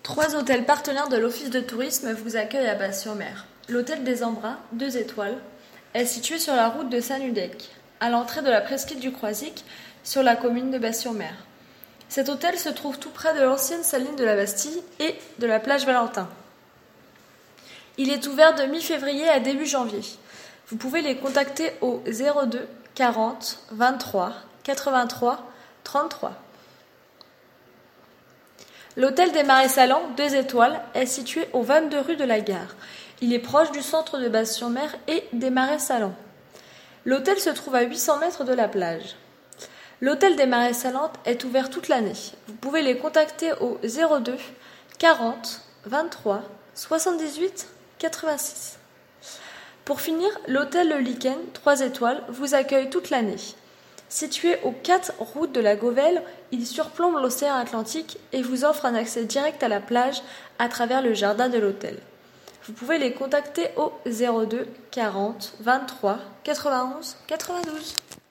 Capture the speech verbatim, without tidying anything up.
Trois hôtels partenaires de l'Office de tourisme vous accueillent à Bas-sur-Mer. L'hôtel des Embruns, deux étoiles, est situé sur la route de Saint-Ludec, à l'entrée de la presqu'île du Croisic, sur la commune de Bas-sur-Mer. Cet hôtel se trouve tout près de l'ancienne saline de la Bastille et de la plage Valentin. Il est ouvert de mi-février à début janvier. Vous pouvez les contacter au zéro deux quarante vingt-trois quatre-vingt-trois trente-trois. L'hôtel des Marais Salants, deux étoiles, est situé au vingt-deux rue de la Gare. Il est proche du centre de Bas-sur-Mer et des Marais Salants. L'hôtel se trouve à huit cents mètres de la plage. L'hôtel des Marais Salants est ouvert toute l'année. Vous pouvez les contacter au zéro deux quarante vingt-trois soixante-dix-huit quatre-vingt-six. Pour finir, l'hôtel Le Lichen, trois étoiles, vous accueille toute l'année. Situé aux quatre routes de la Gauvelle, il surplombe l'océan Atlantique et vous offre un accès direct à la plage à travers le jardin de l'hôtel. Vous pouvez les contacter au zéro deux quarante vingt-trois quatre-vingt-onze quatre-vingt-douze.